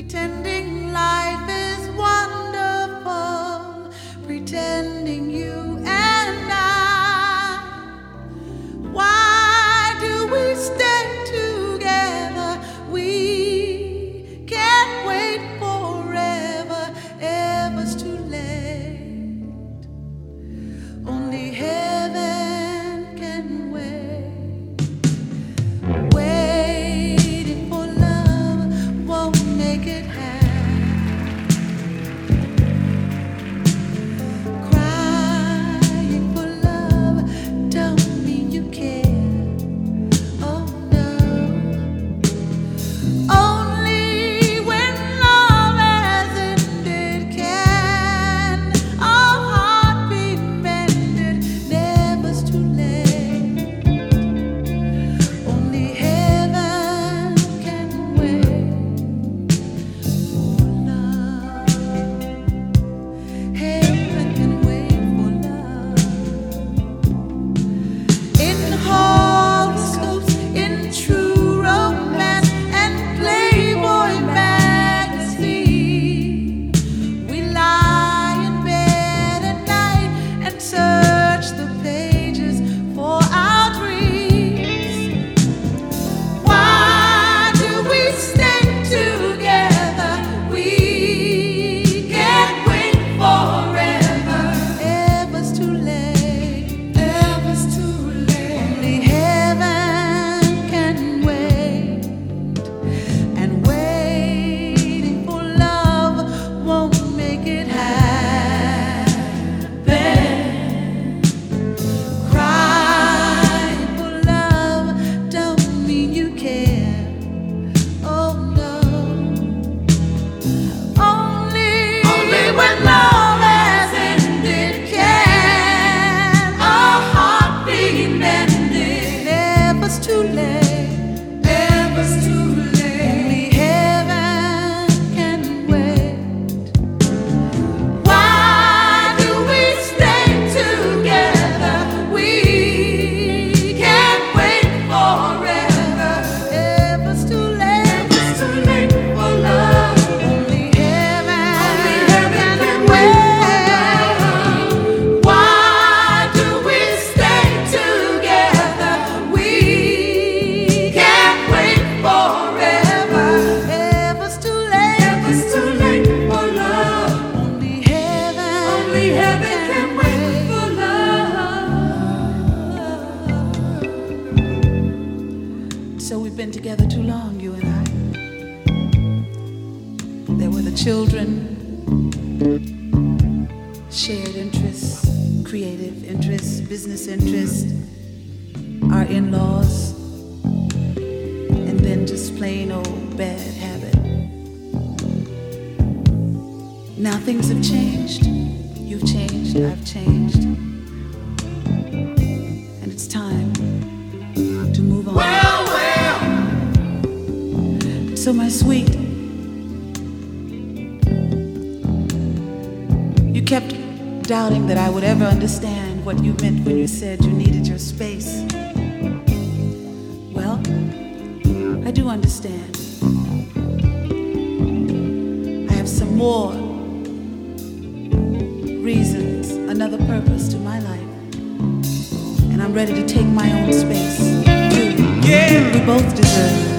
Pretending life is wonderful, pretending you and I. Why do we stay together? We can't wait forever, ever's too late. Only heaven can wait. Waiting for love won't make it happen. Crying for love don't mean you care. Oh no. Only when love has ended can our heart be mended. Never's too late. Only heaven can wait for love. Heaven can wait for love. In horoscopes, in true romance and Playboy magazine, we lie in bed at night and search the pages for our dreams. Why do we stay together? We can't wait forever. Ever's too late. Ever's too late. Only heaven can wait. And waiting for love won't make it happen. Crying for love don't mean you care. Oh no. Only when love has ended can our heart be mended. Never's too late. Never's too late. Only heaven can wait. Why do we stay together? We can't wait forever. Ever's too late. Ever's too late for love. Only heaven can wait. Why do we stay together? We can't wait forever. Ever's too late. Ever's too late for love. Only heaven can wait for love. So we've been together too long, you and I. There were the children, shared interests, creative interests, business interests, our in-laws, and then just plain old bad habit. Now things have changed. You've changed, I've changed. And it's time to move on. So my sweet, you kept doubting that I would ever understand what you meant when you said you needed your space. Well, I do understand. I have some more reasons, another purpose to my life. And I'm ready to take my own space, too. Yeah. We both deserve it.